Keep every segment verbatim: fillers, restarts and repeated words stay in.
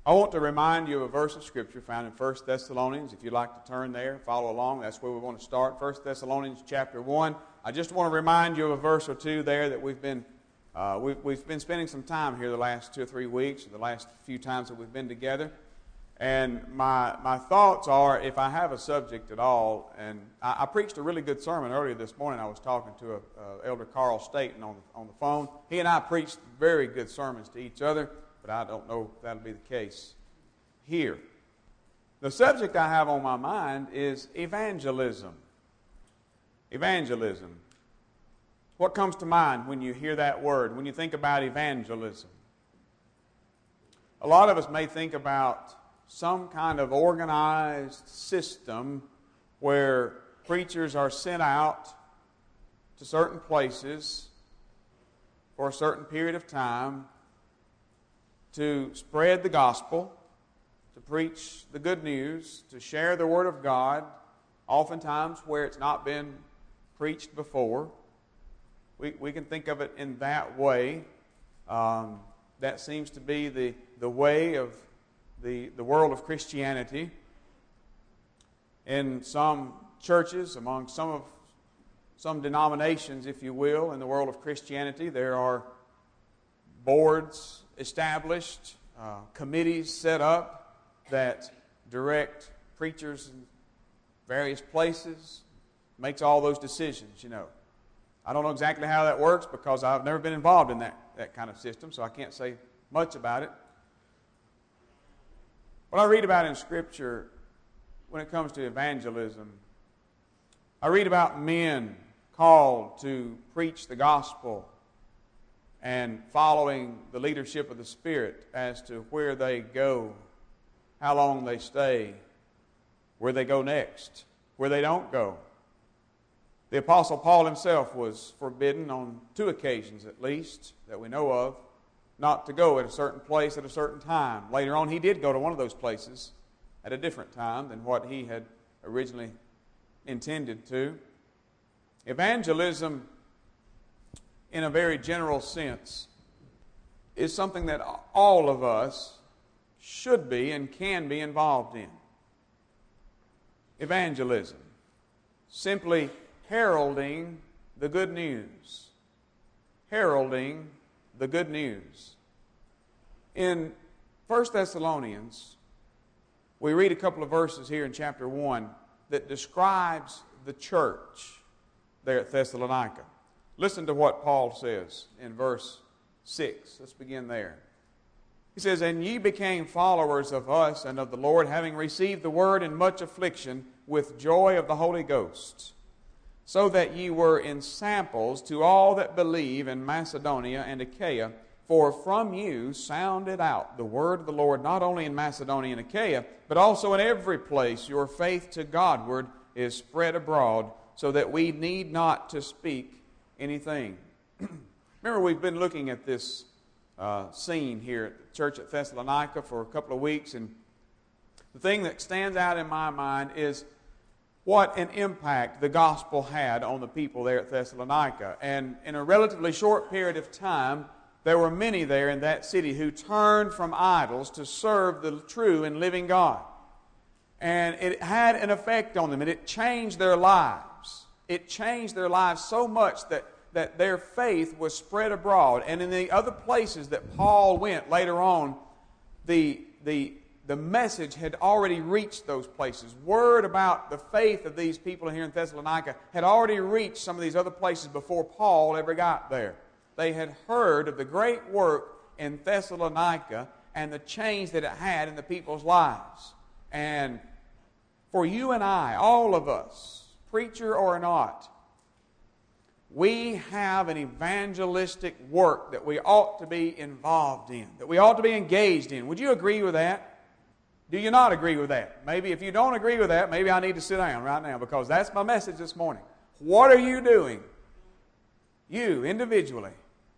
I want to remind you of a verse of Scripture found in First Thessalonians. If you'd like to turn there, follow along. That's where we want to start. First Thessalonians chapter one. I just want to remind you of a verse or two there that we've been uh, we've, we've been spending some time here the last two or three weeks, the last few times that we've been together. And my my thoughts are, if I have a subject at all, and I, I preached a really good sermon earlier this morning. I was talking to a, uh, Elder Carl Staten on the, on the phone. He and I preached very good sermons to each other, but I don't know if that'll be the case here. The subject I have on my mind is evangelism. Evangelism. What comes to mind when you hear that word, when you think about evangelism? A lot of us may think about some kind of organized system where preachers are sent out to certain places for a certain period of time to spread the gospel, to preach the good news, to share the Word of God, oftentimes where it's not been preached before. We, we can think of it in that way. Um, that seems to be the, the way of the, the world of Christianity. In some churches, among some of some denominations, if you will, in the world of Christianity, there are boards established, uh, committees set up that direct preachers in various places, makes all those decisions, you know. I don't know exactly how that works because I've never been involved in that, that kind of system, so I can't say much about it. What I read about in Scripture when it comes to evangelism, I read about men called to preach the gospel and following the leadership of the Spirit as to where they go, how long they stay, where they go next, where they don't go. The Apostle Paul himself was forbidden on two occasions at least that we know of not to go at a certain place at a certain time. Later on he did go to one of those places at a different time than what he had originally intended to. Evangelism, in a very general sense, is something that all of us should be and can be involved in. Evangelism, simply heralding the good news. Heralding the good news. In First Thessalonians, we read a couple of verses here in chapter one that describes the church there at Thessalonica. Listen to what Paul says in verse six. Let's begin there. He says, "And ye became followers of us and of the Lord, having received the word in much affliction with joy of the Holy Ghost, so that ye were in samples to all that believe in Macedonia and Achaia. For from you sounded out the word of the Lord, not only in Macedonia and Achaia, but also in every place your faith to Godward is spread abroad, so that we need not to speak anything." Remember, we've been looking at this uh, scene here at the church at Thessalonica for a couple of weeks, and the thing that stands out in my mind is what an impact the gospel had on the people there at Thessalonica. And in a relatively short period of time, there were many there in that city who turned from idols to serve the true and living God. And it had an effect on them, and it changed their lives. It changed their lives so much that, that their faith was spread abroad. And in the other places that Paul went later on, the, the, the message had already reached those places. Word about the faith of these people here in Thessalonica had already reached some of these other places before Paul ever got there. They had heard of the great work in Thessalonica and the change that it had in the people's lives. And for you and I, all of us, preacher or not, we have an evangelistic work that we ought to be involved in, that we ought to be engaged in. Would you agree with that? Do you not agree with that? Maybe if you don't agree with that, maybe I need to sit down right now, because that's my message this morning. What are you doing, you individually,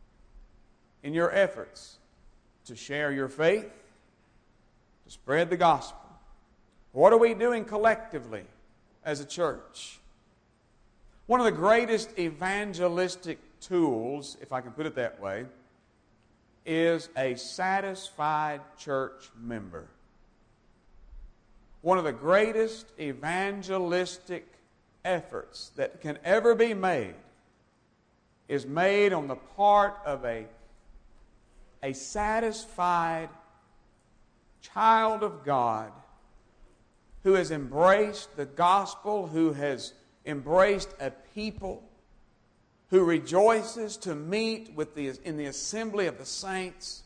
in your efforts to share your faith, to spread the gospel? What are we doing collectively as a church? One of the greatest evangelistic tools, if I can put it that way, is a satisfied church member. One of the greatest evangelistic efforts that can ever be made is made on the part of a, a satisfied child of God who has embraced the gospel, who has embraced a people, who rejoices to meet with the, in the assembly of the saints,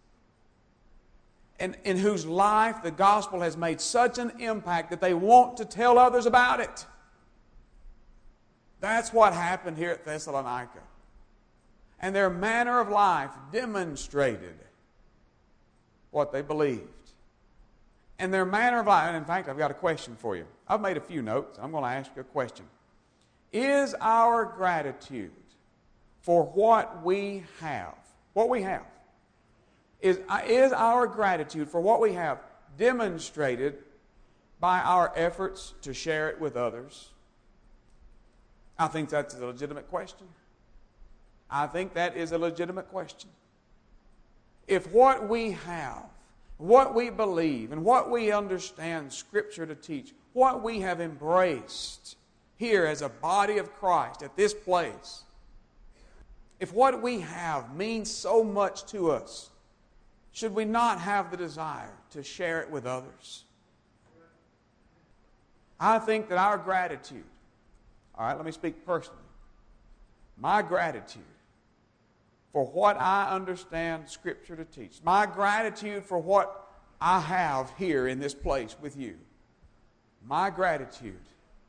and in whose life the gospel has made such an impact that they want to tell others about it. That's what happened here at Thessalonica. And their manner of life demonstrated what they believed. And their manner of life, and in fact, I've got a question for you. I've made a few notes. I'm going to ask you a question. Is our gratitude for what we have, what we have, is, is our gratitude for what we have demonstrated by our efforts to share it with others? I think that's a legitimate question. I think that is a legitimate question. If what we have, what we believe, and what we understand Scripture to teach, what we have embraced here as a body of Christ at this place, if what we have means so much to us, should we not have the desire to share it with others? I think that our gratitude, all right, let me speak personally. My gratitude for what I understand Scripture to teach, my gratitude for what I have here in this place with you, my gratitude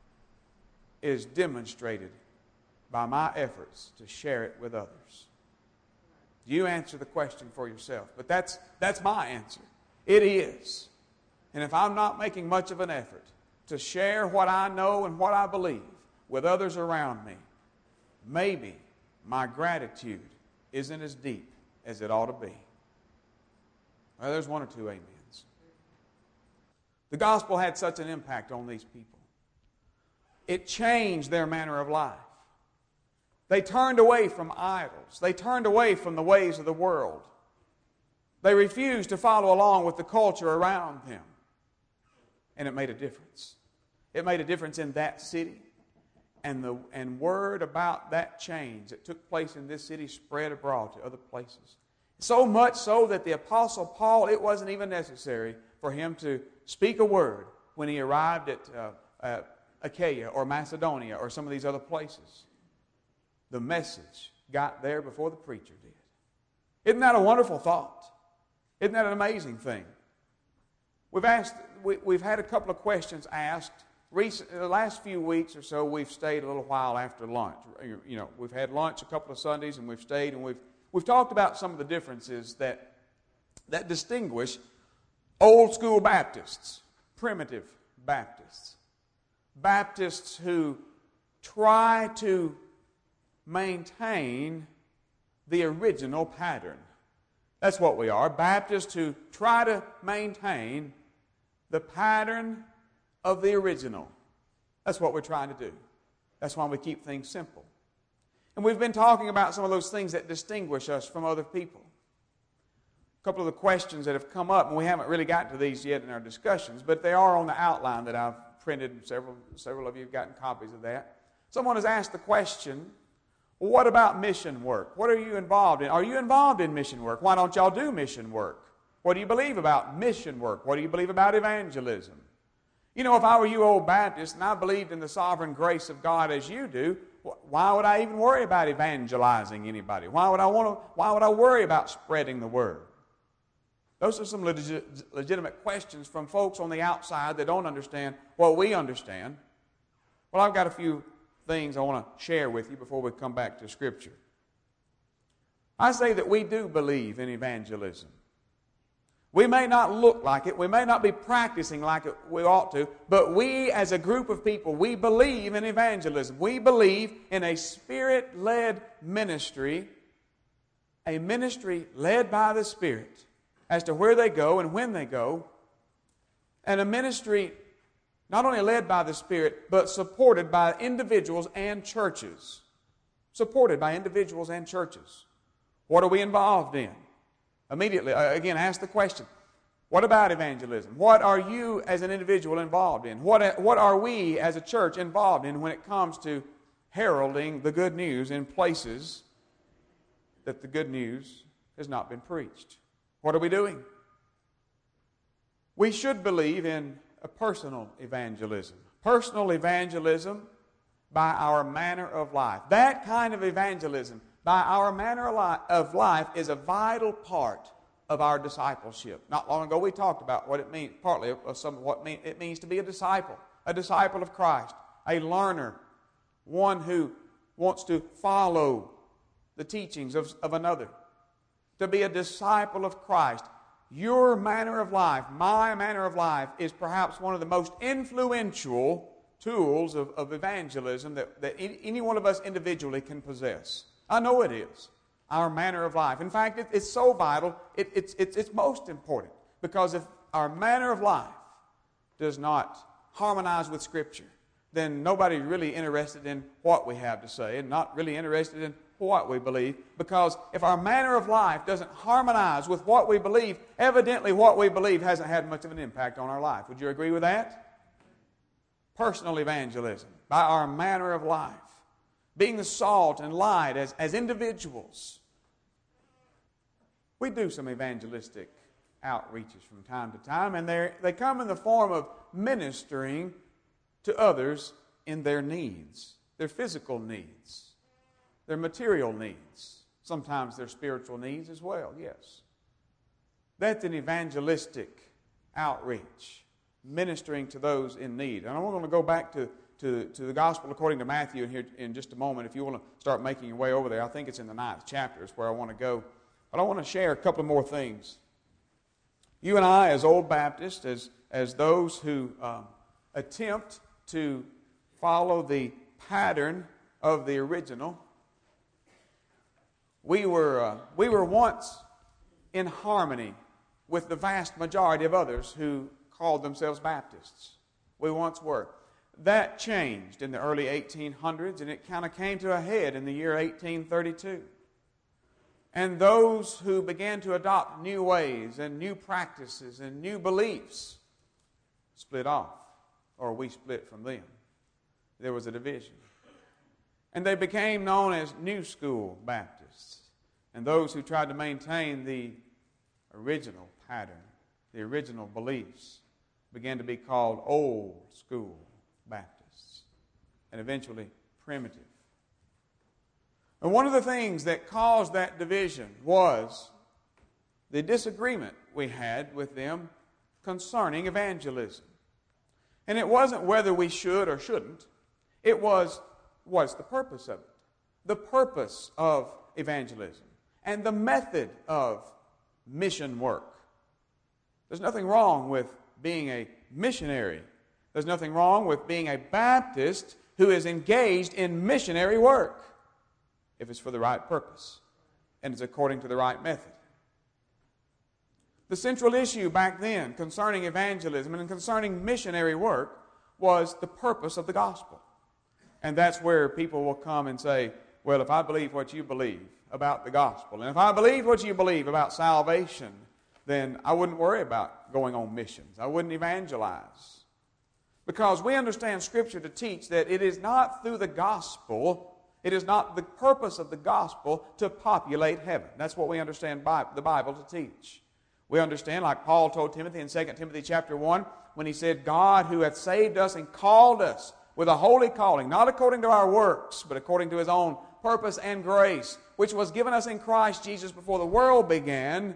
is demonstrated by my efforts to share it with others. You answer the question for yourself, but that's, that's my answer. It is. And if I'm not making much of an effort to share what I know and what I believe with others around me, maybe my gratitude isn't as deep as it ought to be. Well, there's one or two amens. The gospel had such an impact on these people. It changed their manner of life. They turned away from idols. They turned away from the ways of the world. They refused to follow along with the culture around them. And it made a difference. It made a difference in that city. And the and word about that change that took place in this city spread abroad to other places. So much so that the Apostle Paul, it wasn't even necessary for him to speak a word when he arrived at uh, uh, Achaia or Macedonia or some of these other places. The message got there before the preacher did. Isn't that a wonderful thought? Isn't that an amazing thing? We've asked, we, we've had a couple of questions asked. Recent, the last few weeks or so, we've stayed a little while after lunch. You know, we've had lunch a couple of Sundays, and we've stayed, and we've we've talked about some of the differences that that distinguish old school Baptists, primitive Baptists, Baptists who try to maintain the original pattern. That's what we are, Baptists who try to maintain the pattern of the original. That's what we're trying to do. That's why we keep things simple. And we've been talking about some of those things that distinguish us from other people. A couple of the questions that have come up, and we haven't really gotten to these yet in our discussions, but they are on the outline that I've printed. Several, several of you have gotten copies of that. Someone has asked the question, well, what about mission work? What are you involved in? Are you involved in mission work? Why don't y'all do mission work? What do you believe about mission work? What do you believe about evangelism? You know, if I were you old Baptists and I believed in the sovereign grace of God as you do, why would I even worry about evangelizing anybody? Why would I want to, why would I worry about spreading the word? Those are some legit, legitimate questions from folks on the outside that don't understand what we understand. Well, I've got a few things I want to share with you before we come back to Scripture. I say that we do believe in evangelism. We may not look like it, we may not be practicing like it, we ought to, but we as a group of people, we believe in evangelism. We believe in a Spirit-led ministry, a ministry led by the Spirit as to where they go and when they go, and a ministry not only led by the Spirit, but supported by individuals and churches. Supported by individuals and churches. What are we involved in? Immediately, uh, again, ask the question, what about evangelism? What are you as an individual involved in? What, what are we as a church involved in when it comes to heralding the good news in places that the good news has not been preached? What are we doing? We should believe in a personal evangelism. Personal evangelism by our manner of life. That kind of evangelism by our manner of life is a vital part of our discipleship. Not long ago we talked about what it means, partly of some of what it means to be a disciple. A disciple of Christ. A learner. One who wants to follow the teachings of, of another. To be a disciple of Christ. Your manner of life, my manner of life, is perhaps one of the most influential tools of, of evangelism that, that any one of us individually can possess. I know it is. Our manner of life. In fact, it, it's so vital, it, it's, it's, it's most important. Because if our manner of life does not harmonize with Scripture, then nobody's really interested in what we have to say and not really interested in what we believe. Because if our manner of life doesn't harmonize with what we believe, evidently what we believe hasn't had much of an impact on our life. Would you agree with that? Personal evangelism by our manner of life. Being the salt and light as, as individuals. We do some evangelistic outreaches from time to time, and they come in the form of ministering to others in their needs, their physical needs, their material needs, sometimes their spiritual needs as well, yes. That's an evangelistic outreach, ministering to those in need. And I'm going to go back to, to, to the Gospel according to Matthew in here in just a moment. If you want to start making your way over there, I think it's in the ninth chapter is where I want to go. But I want to share a couple of more things. You and I, as Old Baptists, as, as those who um, attempt to follow the pattern of the original, we were, uh, we were once in harmony with the vast majority of others who called themselves Baptists. We once were. That changed in the early eighteen hundreds, and it kind of came to a head in the year eighteen thirty-two. And those who began to adopt new ways and new practices and new beliefs split off, or we split from them. There was a division. And they became known as New School Baptists. And those who tried to maintain the original pattern, the original beliefs, began to be called Old School Baptists. And eventually primitive. And one of the things that caused that division was the disagreement we had with them concerning evangelism. And it wasn't whether we should or shouldn't. It was, what's the purpose of it? The purpose of evangelism and the method of mission work. There's nothing wrong with being a missionary. There's nothing wrong with being a Baptist who is engaged in missionary work if it's for the right purpose and it's according to the right method. The central issue back then concerning evangelism and concerning missionary work was the purpose of the gospel. And that's where people will come and say, well, if I believe what you believe about the gospel, and if I believe what you believe about salvation, then I wouldn't worry about going on missions. I wouldn't evangelize. Because we understand Scripture to teach that it is not through the gospel, it is not the purpose of the gospel to populate heaven. That's what we understand the Bible to teach. We understand, like Paul told Timothy in Second Timothy chapter one, when he said, God who hath saved us and called us with a holy calling, not according to our works, but according to His own purpose and grace, which was given us in Christ Jesus before the world began,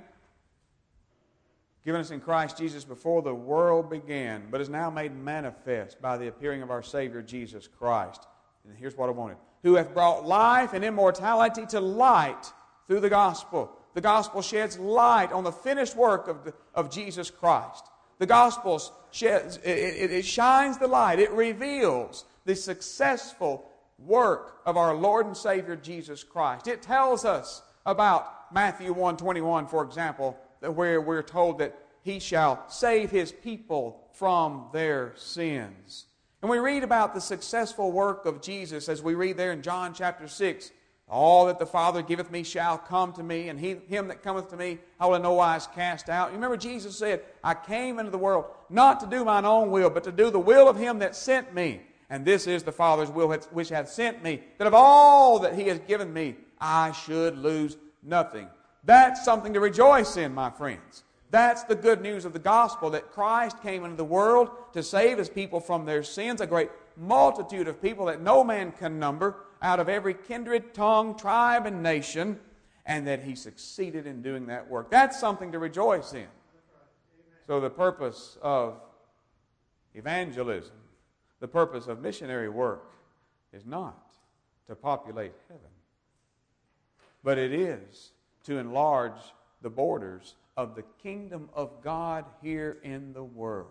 given us in Christ Jesus before the world began, but is now made manifest by the appearing of our Savior Jesus Christ. And here's what I wanted. Who hath brought life and immortality to light through the gospel. The gospel sheds light on the finished work of, the, of Jesus Christ. The gospel sheds, it, it, it shines the light. It reveals the successful work of our Lord and Savior Jesus Christ. It tells us about Matthew one twenty-one, for example, where we're told that He shall save His people from their sins. And we read about the successful work of Jesus as we read there in John chapter six, All that the Father giveth me shall come to me, and he, him that cometh to me I will in no wise cast out. You remember Jesus said, I came into the world not to do mine own will, but to do the will of him that sent me. And this is the Father's will which hath sent me, that of all that he has given me, I should lose nothing. That's something to rejoice in, my friends. That's the good news of the gospel, that Christ came into the world to save his people from their sins, a great multitude of people that no man can number, out of every kindred, tongue, tribe, and nation, and that he succeeded in doing that work. That's something to rejoice in. So the purpose of evangelism, the purpose of missionary work, is not to populate heaven, but it is to enlarge the borders of the kingdom of God here in the world.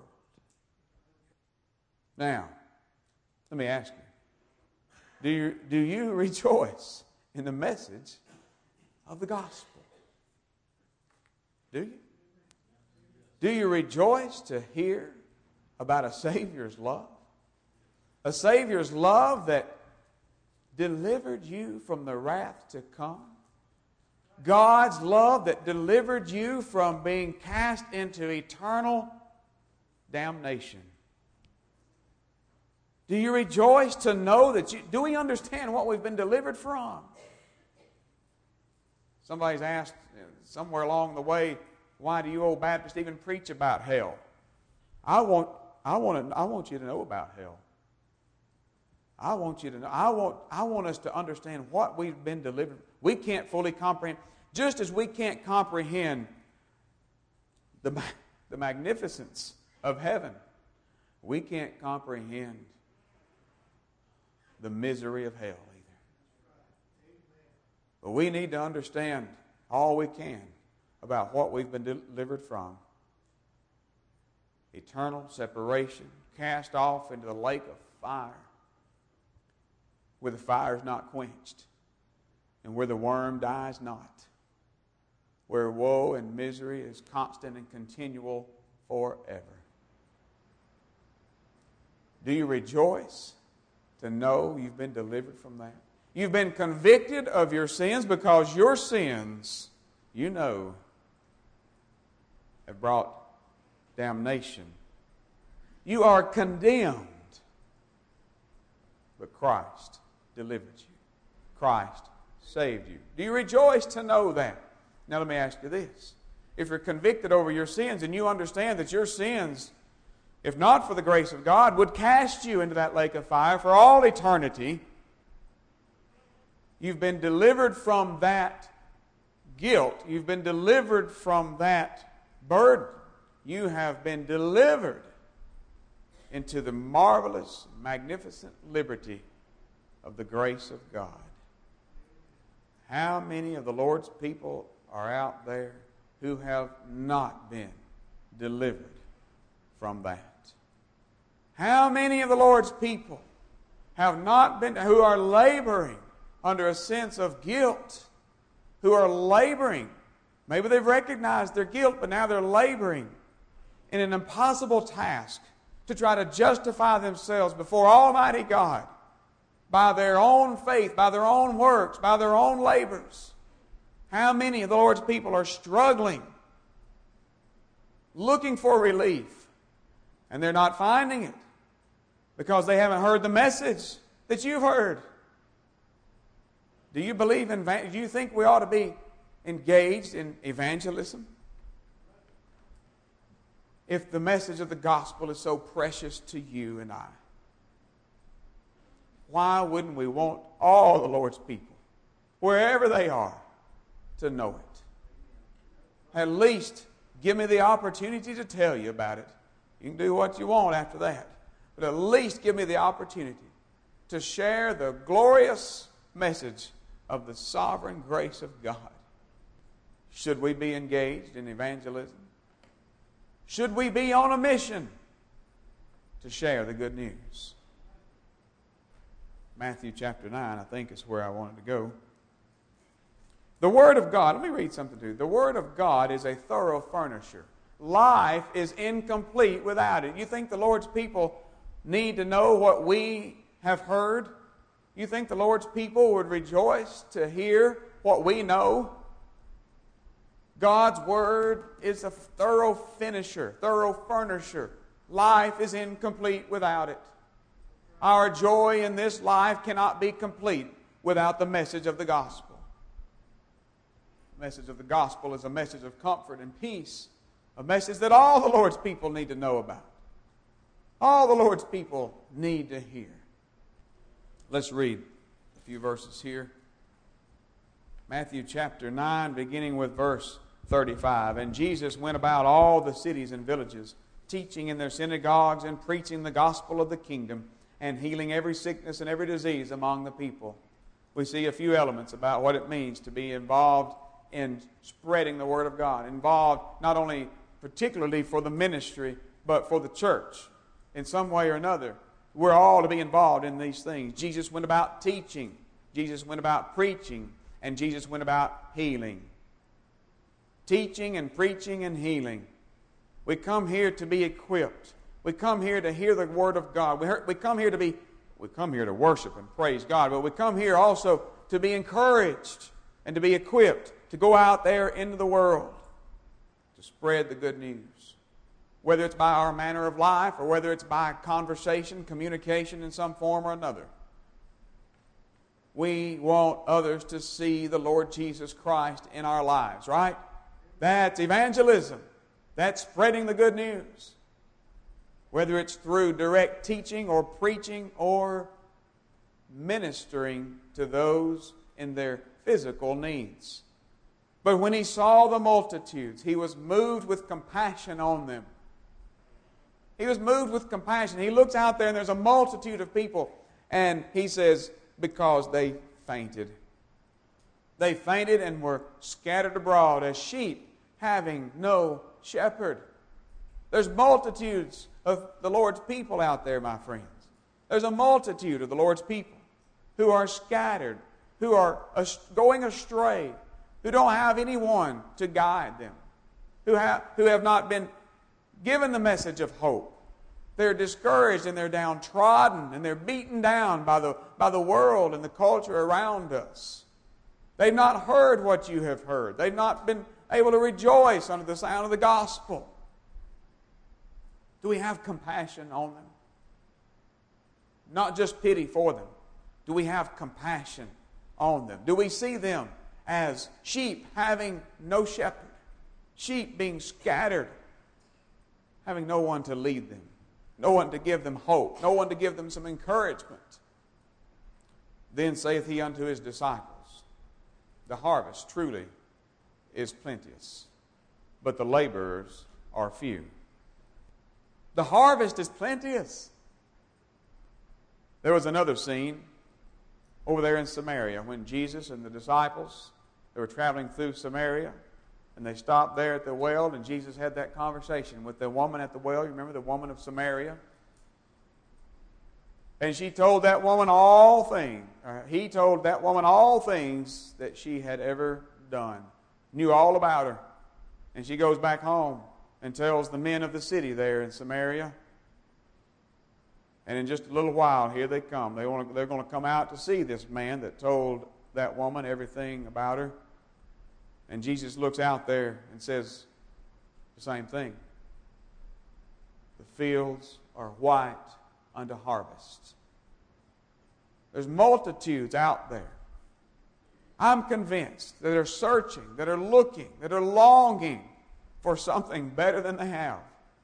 Now, let me ask you, do you, do you rejoice in the message of the gospel? Do you? Do you rejoice to hear about a Savior's love? A Savior's love that delivered you from the wrath to come? God's love that delivered you from being cast into eternal damnation. Do you rejoice to know that you... Do we understand what we've been delivered from? Somebody's asked somewhere along the way, why do you old Baptists even preach about hell? I want, I want, to, I want you to know about hell. I want you to know. I want, I want us to understand what we've been delivered. We can't fully comprehend. Just as we can't comprehend the, the magnificence of heaven, we can't comprehend the misery of hell either. But we need to understand all we can about what we've been delivered from. Eternal separation, cast off into the lake of fire, where the fire is not quenched, and where the worm dies not, where woe and misery is constant and continual forever. Do you rejoice to know you've been delivered from that? You've been convicted of your sins because your sins, you know, have brought damnation. You are condemned, but Christ delivered you. Christ saved you. Do you rejoice to know that? Now let me ask you this. If you're convicted over your sins and you understand that your sins, if not for the grace of God, would cast you into that lake of fire for all eternity, you've been delivered from that guilt. You've been delivered from that burden. You have been delivered into the marvelous, magnificent liberty of the grace of God. How many of the Lord's people are out there who have not been delivered from that? How many of the Lord's people have not been, who are laboring under a sense of guilt, who are laboring, maybe they've recognized their guilt, but now they're laboring in an impossible task to try to justify themselves before Almighty God by their own faith, by their own works, by their own labors. How many of the Lord's people are struggling, looking for relief, and they're not finding it because they haven't heard the message that you've heard? Do you believe in, do you think we ought to be engaged in evangelism? If the message of the gospel is so precious to you and I, why wouldn't we want all the Lord's people, wherever they are, to know it? At least give me the opportunity to tell you about it. You can do what you want after that, but at least give me the opportunity to share the glorious message of the sovereign grace of God. Should we be engaged in evangelism? Should we be on a mission to share the good news? Matthew chapter nine, I think, is where I wanted to go. The Word of God, let me read something to you. The Word of God is a thorough furnisher. Life is incomplete without it. You think the Lord's people need to know what we have heard? You think the Lord's people would rejoice to hear what we know? God's Word is a thorough finisher, thorough furnisher. Life is incomplete without it. Our joy in this life cannot be complete without the message of the gospel. The message of the gospel is a message of comfort and peace, a message that all the Lord's people need to know about. All the Lord's people need to hear. Let's read a few verses here. Matthew chapter nine, beginning with verse thirty-five. And Jesus went about all the cities and villages, teaching in their synagogues and preaching the gospel of the kingdom, and healing every sickness and every disease among the people. We see a few elements about what it means to be involved in spreading the Word of God. Involved not only particularly for the ministry, but for the church in some way or another. We're all to be involved in these things. Jesus went about teaching. Jesus went about preaching. And Jesus went about healing. Teaching and preaching and healing. We come here to be equipped. We come here to hear the Word of God. We, heard, we come here to be, we come here to worship and praise God, but we come here also to be encouraged and to be equipped to go out there into the world to spread the good news. Whether it's by our manner of life or whether it's by conversation, communication in some form or another. We want others to see the Lord Jesus Christ in our lives, right? That's evangelism. That's spreading the good news. Whether it's through direct teaching or preaching or ministering to those in their physical needs. But when he saw the multitudes, he was moved with compassion on them. He was moved with compassion. He looks out there and there's a multitude of people. And he says, because they fainted. They fainted and were scattered abroad as sheep having no shepherd. There's multitudes of the Lord's people out there, my friends. There's a multitude of the Lord's people who are scattered, who are going astray, who don't have anyone to guide them, who have, who have not been given the message of hope. They're discouraged and they're downtrodden and they're beaten down by the, by the world and the culture around us. They've not heard what you have heard. They've not been able to rejoice under the sound of the gospel. Do we have compassion on them? Not just pity for them. Do we have compassion on them? Do we see them as sheep having no shepherd? Sheep being scattered, having no one to lead them, no one to give them hope, no one to give them some encouragement. Then saith he unto his disciples, the harvest truly is plenteous, but the laborers are few. The harvest is plenteous. There was another scene over there in Samaria when Jesus and the disciples, they were traveling through Samaria, and they stopped there at the well, and Jesus had that conversation with the woman at the well. You remember the woman of Samaria? And she told that woman all things. He told that woman all things that she had ever done. Knew all about her. And she goes back home and tells the men of the city there in Samaria. And in just a little while, here they come. They want to, they're going to come out to see this man that told that woman everything about her. And Jesus looks out there and says the same thing. The fields are white unto harvest. There's multitudes out there. I'm convinced that are searching, that are looking, that are longing for something better than they have.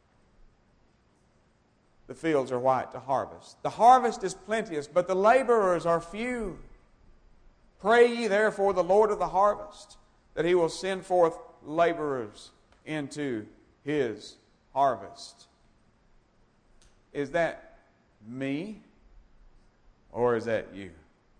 The fields are white to harvest. The harvest is plenteous, but the laborers are few. Pray ye therefore the Lord of the harvest, that he will send forth laborers into his harvest. Is that me or is that you?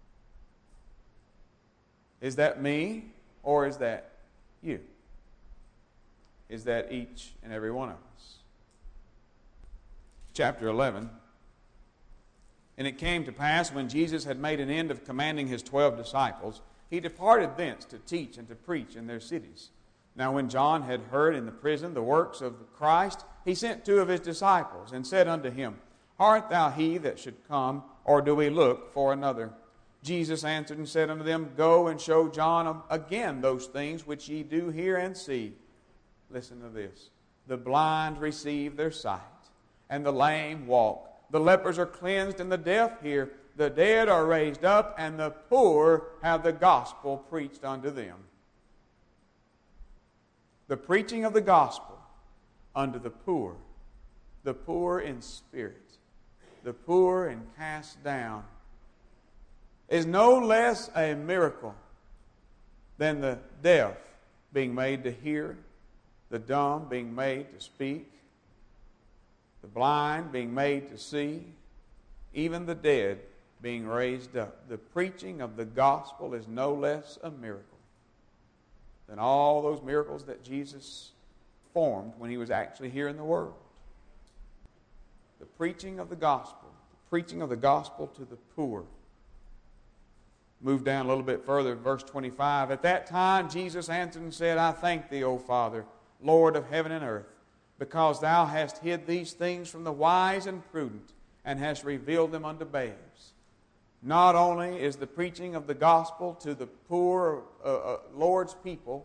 Is that me or is that you? Is that each and every one of us? Chapter eleven. And it came to pass, when Jesus had made an end of commanding his twelve disciples, he departed thence to teach and to preach in their cities. Now when John had heard in the prison the works of Christ, he sent two of his disciples, and said unto him, Art thou he that should come, or do we look for another? Jesus answered and said unto them, Go and show John again those things which ye do hear and see. Listen to this. The blind receive their sight, and the lame walk. The lepers are cleansed, and the deaf hear. The dead are raised up, and the poor have the gospel preached unto them. The preaching of the gospel unto the poor, the poor in spirit, the poor and cast down, is no less a miracle than the deaf being made to hear, the dumb being made to speak, the blind being made to see, even the dead being raised up. The preaching of the gospel is no less a miracle than all those miracles that Jesus performed when he was actually here in the world. The preaching of the gospel, the preaching of the gospel to the poor. Move down a little bit further, verse twenty-five. At that time Jesus answered and said, I thank thee, O Father, Lord of heaven and earth, because thou hast hid these things from the wise and prudent, and hast revealed them unto babes. Not only is the preaching of the gospel to the poor uh, uh, Lord's people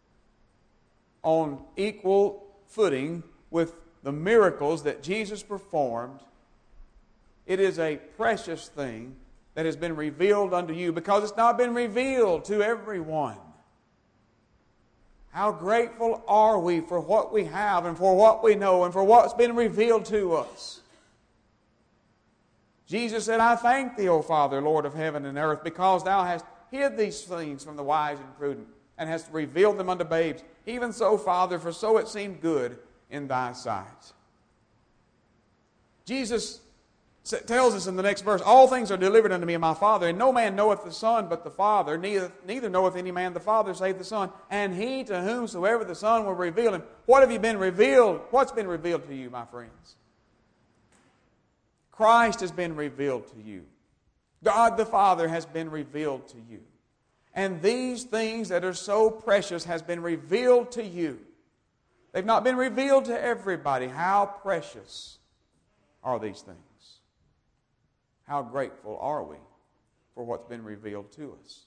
on equal footing with the miracles that Jesus performed, it is a precious thing that has been revealed unto you, because it's not been revealed to everyone. How grateful are we for what we have and for what we know and for what's been revealed to us. Jesus said, I thank thee, O Father, Lord of heaven and earth, because thou hast hid these things from the wise and prudent, and hast revealed them unto babes. Even so, Father, for so it seemed good in thy sight. Jesus tells us in the next verse, all things are delivered unto me of my Father, and no man knoweth the Son but the Father, neither, neither knoweth any man the Father save the Son, and he to whomsoever the Son will reveal him. What have you been revealed? What's been revealed to you, my friends? Christ has been revealed to you. God the Father has been revealed to you. And these things that are so precious has been revealed to you. They've not been revealed to everybody. How precious are these things? How grateful are we for what's been revealed to us?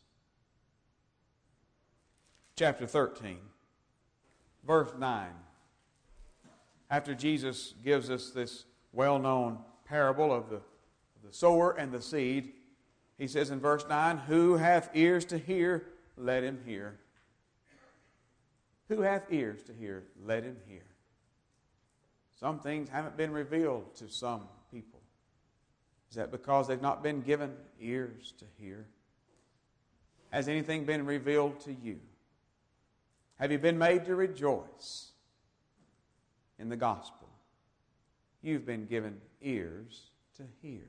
Chapter thirteen, verse nine. After Jesus gives us this well-known parable of the, the sower and the seed, he says in verse nine, Who hath ears to hear, let him hear. Who hath ears to hear, let him hear. Some things haven't been revealed to some people. Is that because they've not been given ears to hear? Has anything been revealed to you? Have you been made to rejoice in the gospel? You've been given ears to hear.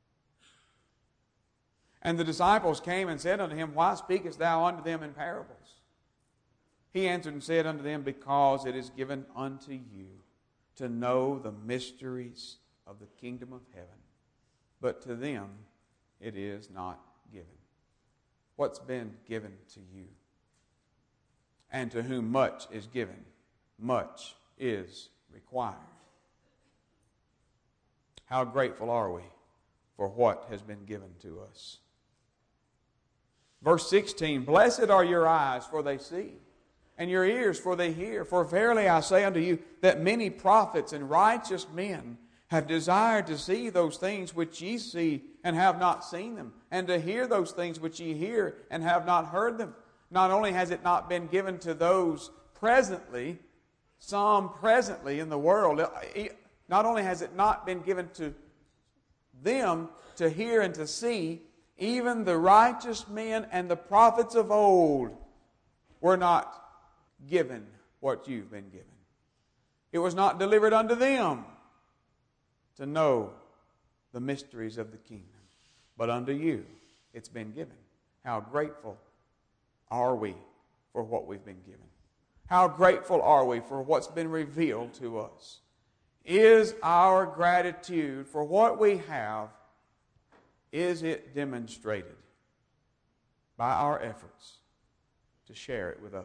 And the disciples came and said unto him, Why speakest thou unto them in parables? He answered and said unto them, Because it is given unto you to know the mysteries of the kingdom of heaven, but to them it is not given. What's been given to you? And to whom much is given, much is required. How grateful are we for what has been given to us? Verse sixteen, Blessed are your eyes, for they see, and your ears, for they hear. For verily I say unto you, that many prophets and righteous men have desired to see those things which ye see, and have not seen them, and to hear those things which ye hear, and have not heard them. Not only has it not been given to those presently, some presently in the world, not only has it not been given to them to hear and to see, even the righteous men and the prophets of old were not given what you've been given. It was not delivered unto them to know the mysteries of the kingdom, but unto you it's been given. How grateful are we for what we've been given? How grateful are we for what's been revealed to us? Is our gratitude for what we have, is it demonstrated by our efforts to share it with others?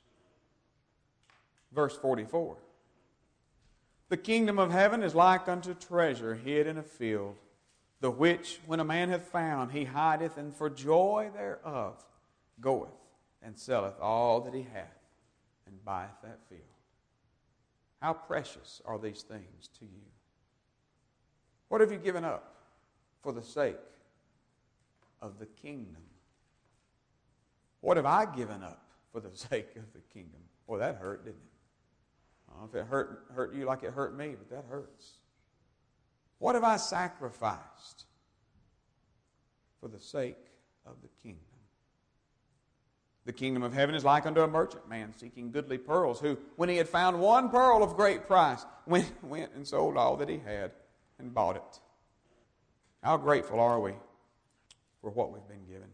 Verse forty-four. The kingdom of heaven is like unto treasure hid in a field, the which, when a man hath found, he hideth, and for joy thereof goeth and selleth all that he hath, and buyeth that field. How precious are these things to you? What have you given up for the sake of the kingdom? What have I given up for the sake of the kingdom? Boy, that hurt, didn't it? I don't know if it hurt, hurt you like it hurt me, but that hurts. What have I sacrificed for the sake of the kingdom? The kingdom of heaven is like unto a merchant man seeking goodly pearls, who, when he had found one pearl of great price, went, went and sold all that he had and bought it. How grateful are we for what we've been given?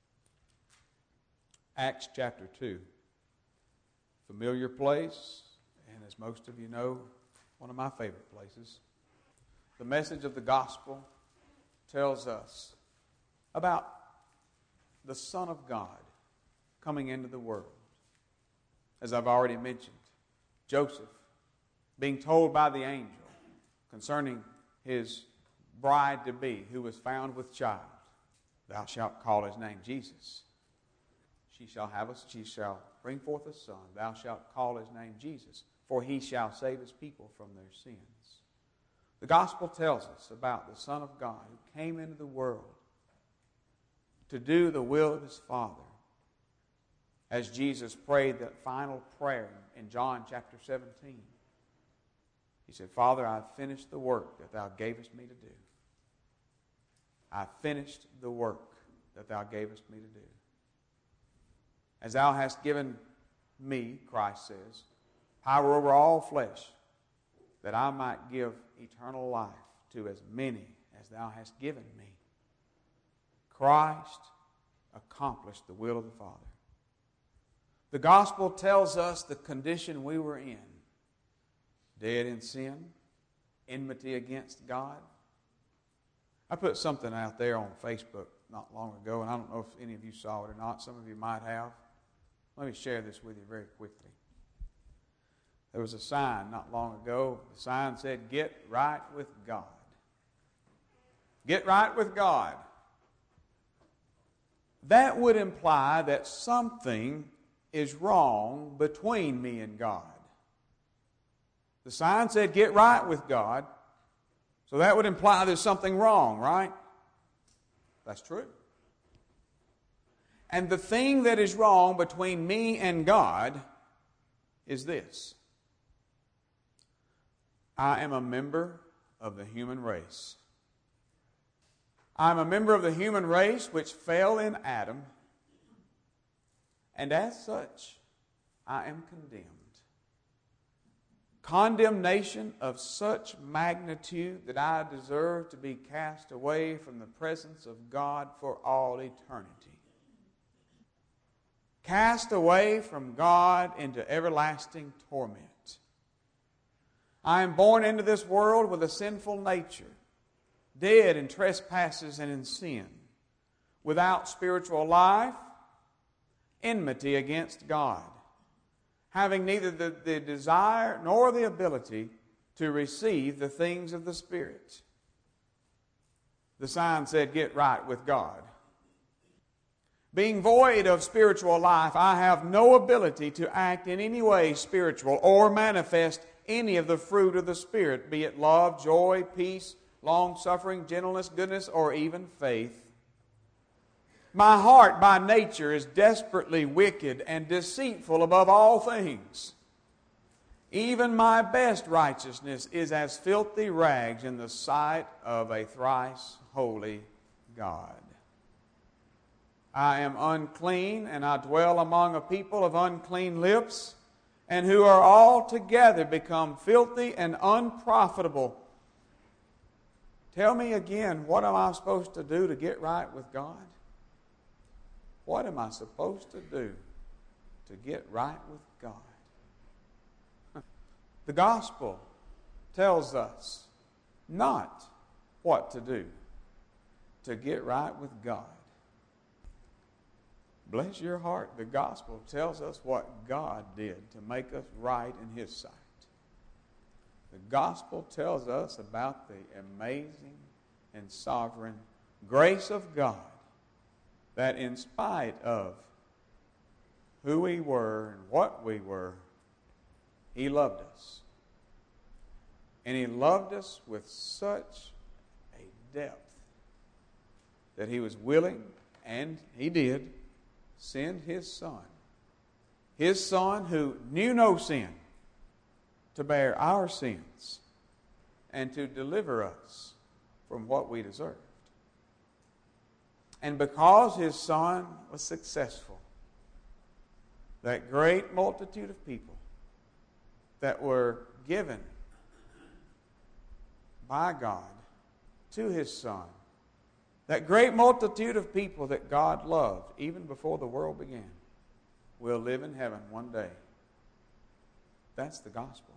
Acts chapter two. Familiar place, and as most of you know, one of my favorite places. The message of the gospel tells us about the Son of God coming into the world. As I've already mentioned, Joseph being told by the angel concerning his bride-to-be who was found with child, thou shalt call his name Jesus. She shall have a, she shall bring forth a son. Thou shalt call his name Jesus, for he shall save his people from their sins. The gospel tells us about the Son of God who came into the world to do the will of his Father. As Jesus prayed that final prayer in John chapter seventeen, he said, Father, I've finished the work that thou gavest me to do. I've finished the work that thou gavest me to do. As thou hast given me, Christ says, power over all flesh, that I might give eternal life to as many as thou hast given me. Christ accomplished the will of the Father. The gospel tells us the condition we were in. Dead in sin, enmity against God. I put something out there on Facebook not long ago, and I don't know if any of you saw it or not. Some of you might have. Let me share this with you very quickly. There was a sign not long ago. The sign said, "Get right with God." Get right with God. That would imply that something is wrong between me and God. The sign said, "Get right with God." So that would imply there's something wrong, right? That's true. And the thing that is wrong between me and God is this. I am a member of the human race. I'm a member of the human race which fell in Adam, and as such, I am condemned. Condemnation of such magnitude that I deserve to be cast away from the presence of God for all eternity. Cast away from God into everlasting torment. I am born into this world with a sinful nature, dead in trespasses and in sin, without spiritual life, enmity against God, having neither the, the desire nor the ability to receive the things of the Spirit. The sign said, "Get right with God." Being void of spiritual life, I have no ability to act in any way spiritual or manifest any of the fruit of the Spirit, be it love, joy, peace, long-suffering, gentleness, goodness, or even faith. My heart by nature is desperately wicked and deceitful above all things. Even my best righteousness is as filthy rags in the sight of a thrice holy God. I am unclean, and I dwell among a people of unclean lips, and who are altogether become filthy and unprofitable. Tell me again, what am I supposed to do to get right with God? What am I supposed to do to get right with God? The gospel tells us not what to do to get right with God. Bless your heart, the gospel tells us what God did to make us right in His sight. The gospel tells us about the amazing and sovereign grace of God that in spite of who we were and what we were, He loved us. And He loved us with such a depth that He was willing, and He did, send His Son. His Son who knew no sin, to bear our sins and to deliver us from what we deserved. And because His Son was successful, that great multitude of people that were given by God to His Son, that great multitude of people that God loved even before the world began, will live in heaven one day. That's the gospel.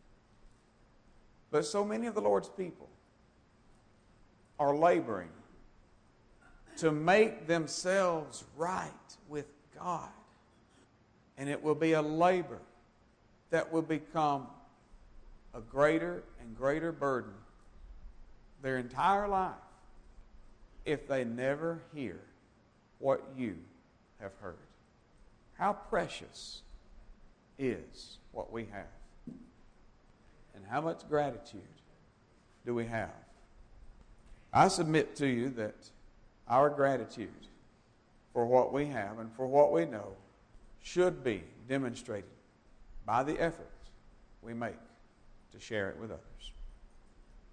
But so many of the Lord's people are laboring to make themselves right with God. And it will be a labor that will become a greater and greater burden their entire life if they never hear what you have heard. How precious is what we have? And how much gratitude do we have? I submit to you that our gratitude for what we have and for what we know should be demonstrated by the efforts we make to share it with others.